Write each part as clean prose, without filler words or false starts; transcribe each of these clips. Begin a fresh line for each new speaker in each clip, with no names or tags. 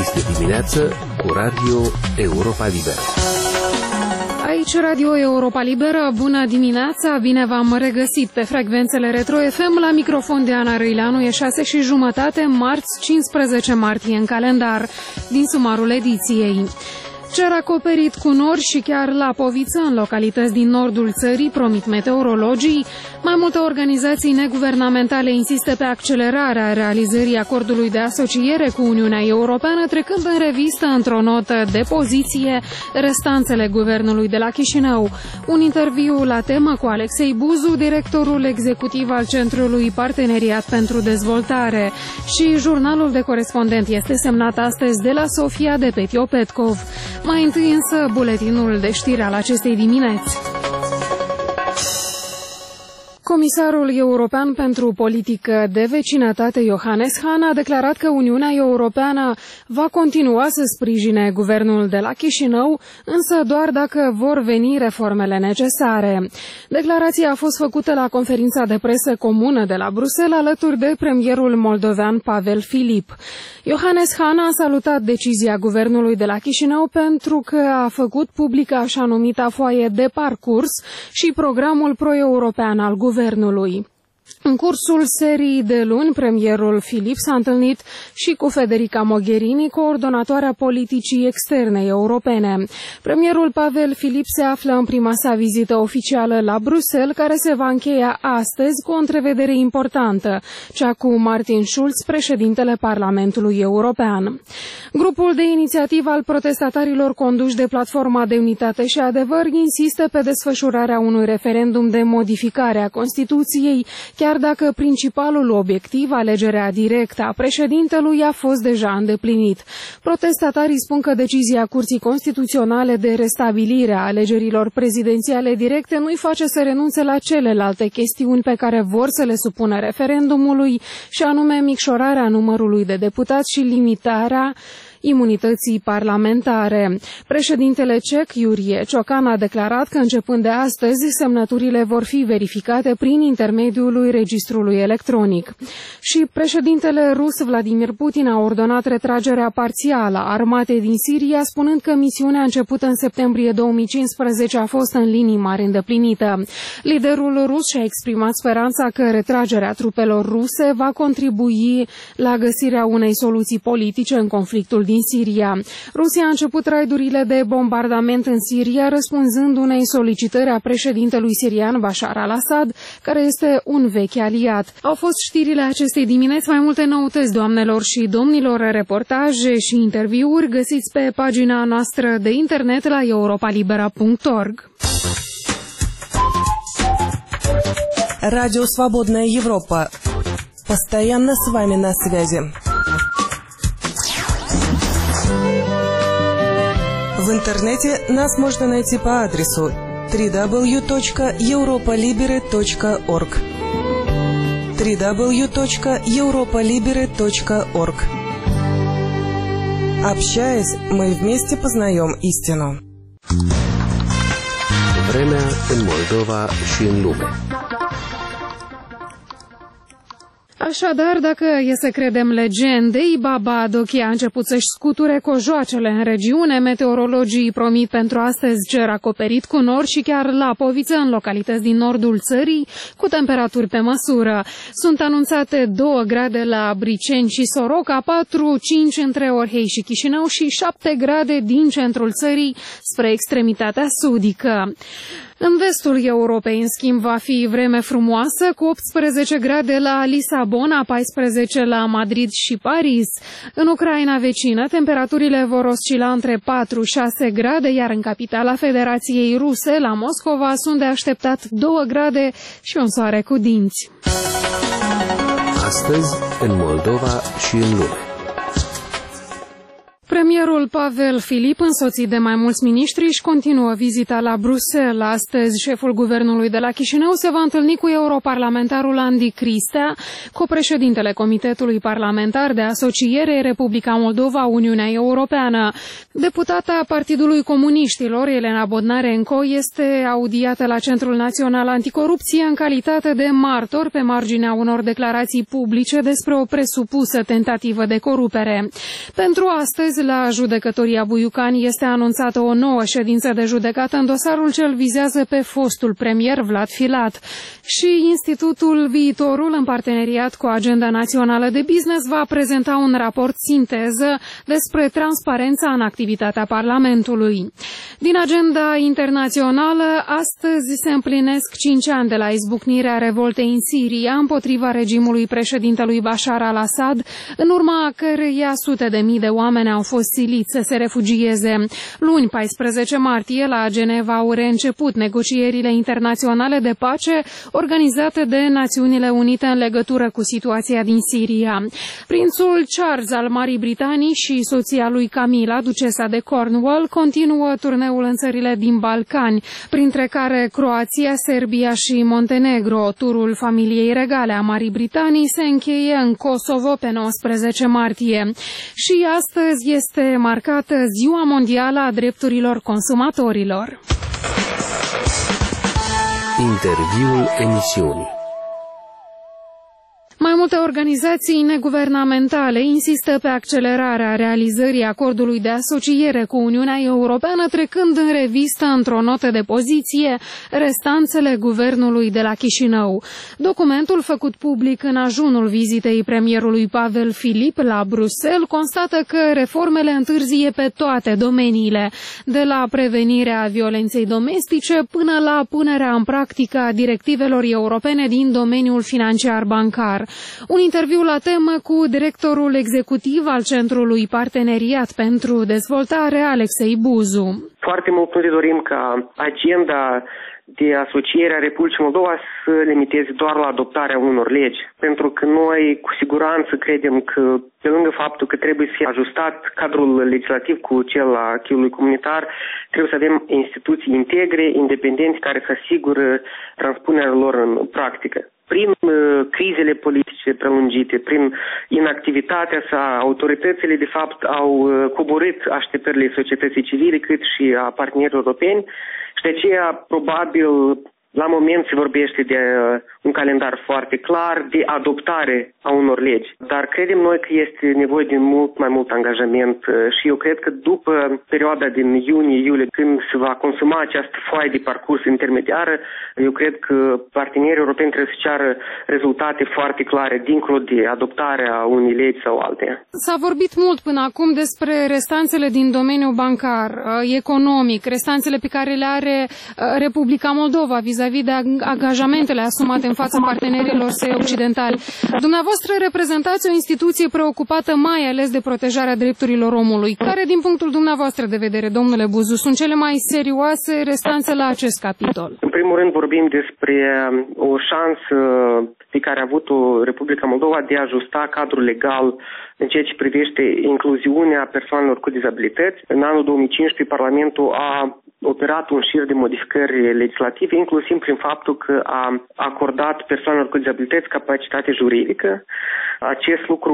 Este dimineață cu Radio Europa Liberă.
Aici Radio Europa Liberă, bună dimineața, bine v-am regăsit pe frecvențele Retro FM, la microfon de Ana Răileanu, e 6:30, marți 15 martie în calendar, din sumarul ediției. Cer acoperit cu nori și chiar la poviță în localități din nordul țării, promit meteorologii. Mai multe organizații neguvernamentale insistă pe accelerarea realizării acordului de asociere cu Uniunea Europeană, trecând în revistă într-o notă de poziție restanțele guvernului de la Chișinău. Un interviu la temă cu Alexei Buzu, directorul executiv al Centrului Parteneriat pentru Dezvoltare. Și jurnalul de corespondent este semnat astăzi de la Sofia de Petio Petkov. Mai întâi însă buletinul de știri al acestei dimineți. Comisarul european pentru politică de vecinătate, Johannes Hahn, a declarat că Uniunea Europeană va continua să sprijine guvernul de la Chișinău, însă doar dacă vor veni reformele necesare. Declarația a fost făcută la conferința de presă comună de la Bruxelles, alături de premierul moldovean Pavel Filip. Johannes Hahn a salutat decizia guvernului de la Chișinău pentru că a făcut publică așa numita foaie de parcurs și programul pro-european al guvernului. În cursul serii de luni, premierul Filip s-a întâlnit și cu Federica Mogherini, coordonatoarea politicii externe europene. Premierul Pavel Filip se află în prima sa vizită oficială la Bruxelles, care se va încheia astăzi cu o întrevedere importantă, cea cu Martin Schulz, președintele Parlamentului European. Grupul de inițiativă al protestatarilor conduși de Platforma de Unitate și Adevăr insistă pe desfășurarea unui referendum de modificare a Constituției, chiar dacă principalul obiectiv, alegerea directă a președintelui, a fost deja îndeplinit. Protestatarii spun că decizia Curții Constituționale de restabilire a alegerilor prezidențiale directe nu-i face să renunțe la celelalte chestiuni pe care vor să le supună referendumului, și anume micșorarea numărului de deputați și limitarea imunității parlamentare. Președintele ceh, Iurie Ciocan, a declarat că începând de astăzi semnăturile vor fi verificate prin intermediul registrului electronic. Și președintele rus Vladimir Putin a ordonat retragerea parțială a armatei din Siria, spunând că misiunea începută în septembrie 2015 a fost în linii mari îndeplinită. Liderul rus și-a exprimat speranța că retragerea trupelor ruse va contribui la găsirea unei soluții politice în conflictul din Siria. Rusia a început raidurile de bombardament în Siria, răspunzând unei solicitări a președintelui sirian Bashar al-Assad, care este un vechi aliat. Au fost știrile acestei dimineți, mai multe noutăți, doamnelor și domnilor, reportaje și interviuri găsiți pe pagina noastră de internet la europalibera.org.
Радио «Свободная Европа». Постоянно с вами на связи. В интернете нас можно найти по адресу www.europalibere.org www.europalibere.org. Общаясь, мы вместе познаем истину.
Vremea în Moldova și în lume.
Așadar, dacă e să credem legendei, Baba Dochia a început să-și scuture cojoacele în regiune. Meteorologii promit pentru astăzi cer acoperit cu nori și chiar la poviță în localități din nordul țării, cu temperaturi pe măsură. Sunt anunțate 2 grade la Briceni și Soroca, 4-5 între Orhei și Chișinău și 7 grade din centrul țării spre extremitatea sudică. În vestul Europei, în schimb, va fi vreme frumoasă, cu 18 grade la Lisabona, 14 la Madrid și Paris. În Ucraina vecină, temperaturile vor oscila între 4-6 grade, iar în capitala Federației Ruse, la Moscova, sunt de așteptat 2 grade și un soare cu dinți.
Astăzi, în Moldova și în lume.
Premierul Premierul Pavel Filip, însoțit de mai mulți miniștri, își continuă vizita la Bruxelles. Astăzi, șeful guvernului de la Chișinău se va întâlni cu europarlamentarul Andy Cristea, copreședintele Comitetului Parlamentar de Asociere Republica Moldova-Uniunea Europeană. Deputata Partidului Comuniștilor, Elena Bodnarenko, este audiată la Centrul Național Anticorupție în calitate de martor pe marginea unor declarații publice despre o presupusă tentativă de corupere. Pentru astăzi, la judecătoria Buiucani este anunțată o nouă ședință de judecată în dosarul ce îl vizează pe fostul premier Vlad Filat. Și Institutul Viitorul, în parteneriat cu Agenda Națională de Business, va prezenta un raport sinteză despre transparența în activitatea Parlamentului. Din agenda internațională, astăzi se împlinesc 5 ani de la izbucnirea revoltei în Siria împotriva regimului președintelui Bashar al-Assad, în urma căreia sute de mii de oameni au fost siliți să se refugieze. Luni, 14 martie, la Geneva au reînceput negocierile internaționale de pace organizate de Națiunile Unite în legătură cu situația din Siria. Prințul Charles al Marii Britanii și soția lui Camilla, ducesa de Cornwall, continuă turneul în țările din Balcani, printre care Croația, Serbia și Montenegro. Turul familiei regale a Marii Britanii se încheie în Kosovo pe 19 martie. Și astăzi este marcată Ziua Mondială a Drepturilor Consumatorilor.
Interviul emisiunii.
Mai multe organizații neguvernamentale insistă pe accelerarea realizării acordului de asociere cu Uniunea Europeană, trecând în revistă într-o notă de poziție restanțele guvernului de la Chișinău. Documentul făcut public în ajunul vizitei premierului Pavel Filip la Bruxelles constată că reformele întârzie pe toate domeniile, de la prevenirea violenței domestice până la punerea în practică a directivelor europene din domeniul financiar bancar. Un interviu la temă cu directorul executiv al Centrului Parteneriat pentru Dezvoltare, Alexei Buzu.
Foarte mult ne dorim ca agenda de asociere a Republicii Moldova să limiteze doar la adoptarea unor legi, pentru că noi cu siguranță credem că, pe lângă faptul că trebuie să fie ajustat cadrul legislativ cu cel al acquis-ului comunitar, trebuie să avem instituții integre, independente, care să asigură transpunerea lor în practică. Prin crizele politice prelungite, prin inactivitatea sa, autoritățile de fapt au coborât așteptările societății civile cât și a partenerilor europeni și de aceea probabil la moment se vorbește de un calendar foarte clar de adoptare a unor legi. Dar credem noi că este nevoie de mult mai mult angajament și eu cred că după perioada din iunie-iulie, când se va consuma această foaie de parcurs intermediară, eu cred că partenerii europeni trebuie să ceară rezultate foarte clare dincolo de adoptarea unei legi sau alteia.
S-a vorbit mult până acum despre restanțele din domeniul bancar, economic, restanțele pe care le are Republica Moldova vis-a-vis de angajamentele asumate în fața partenerilor săi occidentali. Dumneavoastră reprezentați o instituție preocupată mai ales de protejarea drepturilor omului. Care, din punctul dumneavoastră de vedere, domnule Buzu, sunt cele mai serioase restanțe la acest capitol?
În primul rând vorbim despre o șansă pe care a avut-o Republica Moldova de a ajusta cadrul legal în ceea ce privește incluziunea persoanelor cu dizabilități. În anul 2015 Parlamentul a operat un șir de modificări legislative, inclusiv prin faptul că a acordat persoanelor cu dizabilități capacitate juridică. Acest lucru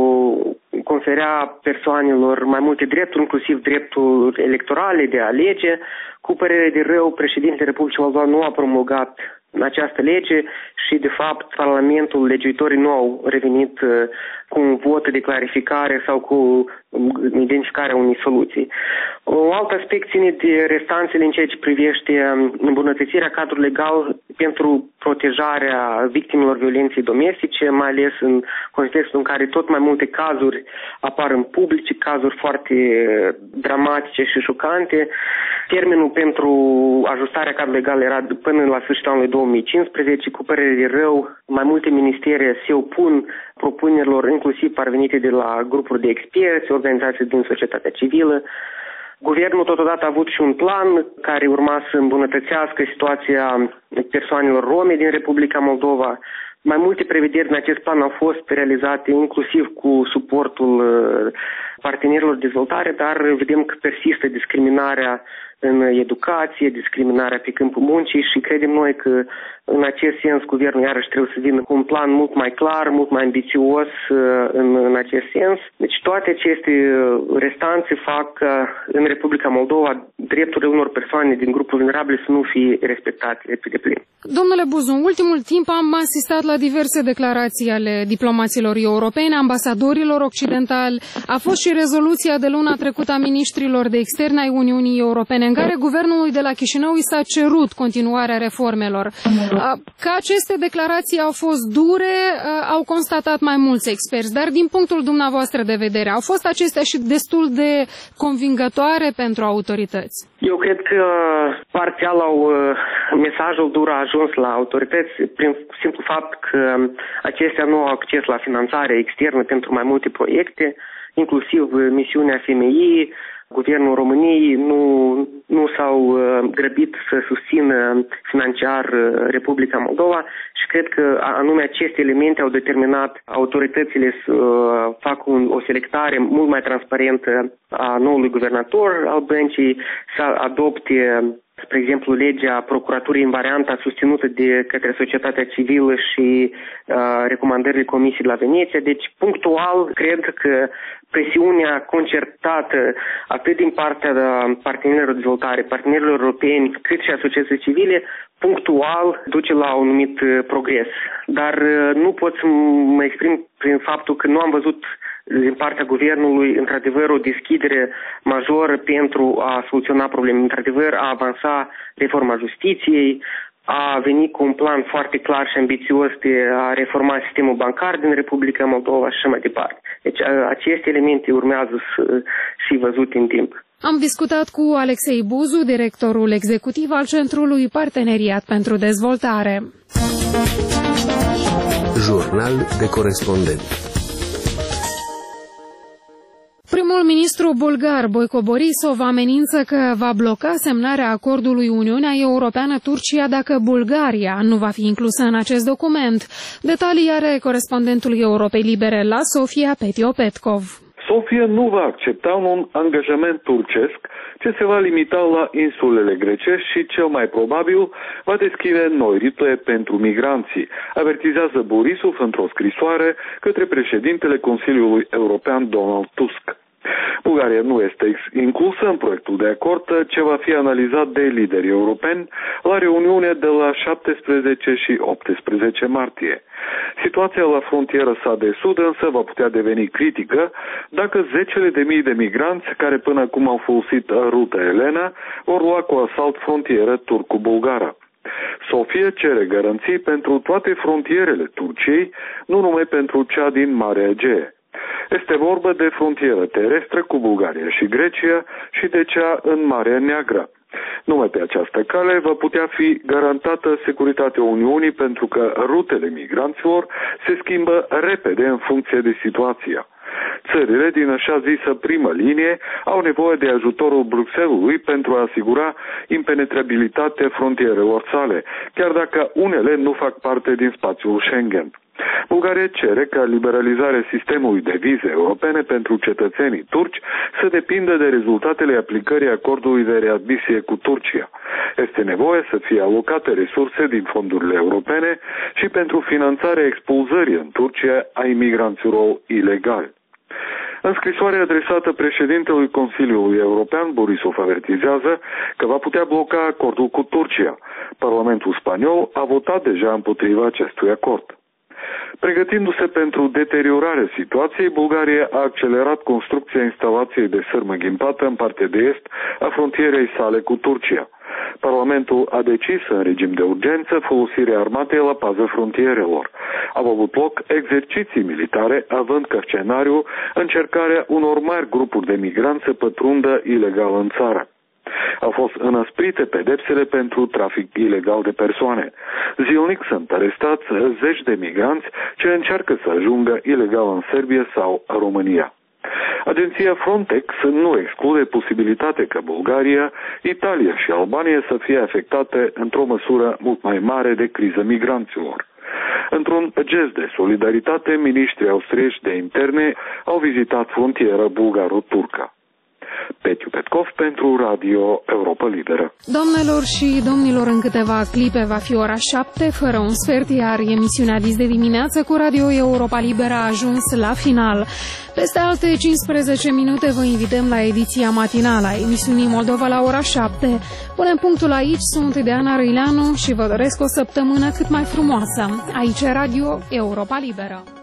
conferea persoanelor mai multe drepturi, inclusiv dreptul electorale de a alege. Cu părere de rău, președintele Republicii Moldova nu a promulgat această lege și, de fapt, Parlamentul, legiuitorii nu au revenit cu un vot de clarificare sau cu identificarea unei soluții. Un alt aspect ține de restanțele în ceea ce privește îmbunătățirea cadrului legal pentru protejarea victimelor violenței domestice, mai ales în contextul în care tot mai multe cazuri apar în public, cazuri foarte dramatice și șocante. Termenul pentru ajustarea cadrului legal era până la sfârșitul anului 2015. Cu părere de rău, mai multe ministere se opun propunerilor, inclusiv parvenite de la grupuri de experți, organizații din societatea civilă. Guvernul totodată a avut și un plan care urma să îmbunătățească situația persoanelor rome din Republica Moldova. Mai multe prevederi în acest plan au fost realizate inclusiv cu suportul partenerilor de dezvoltare, dar vedem că persistă discriminarea în educație, discriminarea pe câmpul muncii și credem noi că în acest sens guvernul iarăși trebuie să vină cu un plan mult mai clar, mult mai ambițios în acest sens. Deci toate aceste restanțe fac ca în Republica Moldova drepturile unor persoane din grupuri vulnerabile să nu fie respectate pe deplin.
Domnule Buzu, în ultimul timp am asistat la diverse declarații ale diplomaților europeni, ambasadorilor occidentali. A fost și rezoluția de luna trecută a ministrilor de externe ai Uniunii Europene, în care guvernului de la Chișinău i s-a cerut continuarea reformelor. Că aceste declarații au fost dure, au constatat mai mulți experți, dar din punctul dumneavoastră de vedere, au fost acestea și destul de convingătoare pentru autorități?
Eu cred că parțial mesajul dur a ajuns la autorități prin simplu fapt că acestea nu au acces la finanțare externă pentru mai multe proiecte, inclusiv misiunea FMI. Guvernul României nu s-au grăbit să susțină financiar Republica Moldova și cred că anume aceste elemente au determinat autoritățile să facă o selectare mult mai transparentă a noului guvernator al băncii, să adopte, spre exemplu, legea procuraturii în varianta susținută de către societatea civilă și recomandările Comisiei la Veneția. Deci, punctual, cred că presiunea concertată atât din partea partenerilor de dezvoltare, partenerilor europeni, cât și a societății civile, punctual duce la un anumit progres. Dar nu pot să mă exprim prin faptul că nu am văzut din partea guvernului, într-adevăr, o deschidere majoră pentru a soluționa probleme, într-adevăr, a avansa reforma justiției, a venit cu un plan foarte clar și ambițios de a reforma sistemul bancar din Republica Moldova și așa mai departe. Deci aceste elemente urmează să fie văzute în timp.
Am discutat cu Alexei Buzu, directorul executiv al Centrului Parteneriat pentru Dezvoltare.
Jurnal de corespondent.
Primul ministru bulgar, Boico Borisov, amenință că va bloca semnarea acordului Uniunea Europeană-Turcia dacă Bulgaria nu va fi inclusă în acest document. Detalii are corespondentul Europei Libere la Sofia, Petio Petkov.
Sofia nu va accepta un angajament turcesc ce se va limita la insulele grecești și, cel mai probabil, va deschide noi rute pentru migranții, avertizează Borisov într-o scrisoare către președintele Consiliului European Donald Tusk. Bulgaria nu este inclusă în proiectul de acord ce va fi analizat de liderii europeni la reuniunea de la 17 și 18 martie. Situația la frontiera sa de sud însă va putea deveni critică dacă zecile de mii de migranți care până acum au folosit ruta Elena vor lua cu asalt frontiera turco-bulgară. Sofia cere garanții pentru toate frontierele Turciei, nu numai pentru cea din Marea Egee. Este vorba de frontieră terestră cu Bulgaria și Grecia și de cea în Marea Neagră. Numai pe această cale va putea fi garantată securitatea Uniunii pentru că rutele migranților se schimbă repede în funcție de situația. Țările din așa zisă primă linie au nevoie de ajutorul Bruxellesului pentru a asigura impenetrabilitatea frontierelor sale, chiar dacă unele nu fac parte din spațiul Schengen. Bulgaria cere ca liberalizarea sistemului de vize europene pentru cetățenii turci să depindă de rezultatele aplicării acordului de readmisie cu Turcia. Este nevoie să fie alocate resurse din fondurile europene și pentru finanțarea expulzării în Turcia a imigranților ilegali. În scrisoarea adresată președintelui Consiliului European, Borisov avertizează că va putea bloca acordul cu Turcia. Parlamentul spaniol a votat deja împotriva acestui acord. Pregătindu-se pentru deteriorarea situației, Bulgaria a accelerat construcția instalației de sârmă ghimpată în partea de est a frontierei sale cu Turcia. Parlamentul a decis în regim de urgență folosirea armatei la pază frontierelor. Au avut loc exerciții militare, având ca scenariu încercarea unor mari grupuri de migranți să pătrundă ilegal în țară. Au fost înăsprite pedepsele pentru trafic ilegal de persoane. Zilnic sunt arestați zeci de migranți ce încearcă să ajungă ilegal în Serbia sau România. Agenția Frontex nu exclude posibilitatea ca Bulgaria, Italia și Albania să fie afectate într-o măsură mult mai mare de criză migranților. Într-un gest de solidaritate, miniștrii austrieci de interne au vizitat frontiera bulgaro-turcă. Petiu Petkov pentru Radio Europa Liberă.
Doamnelor și domnilor, în câteva clipe va fi ora 7 fără un sfert, iar emisiunea Vis de dimineață cu Radio Europa Liberă a ajuns la final. Peste alte 15 minute vă invităm la ediția matinală a emisiunii Moldova la ora 7. Punem punctul aici, sunt Diana Răileanu și vă doresc o săptămână cât mai frumoasă. Aici Radio Europa Liberă.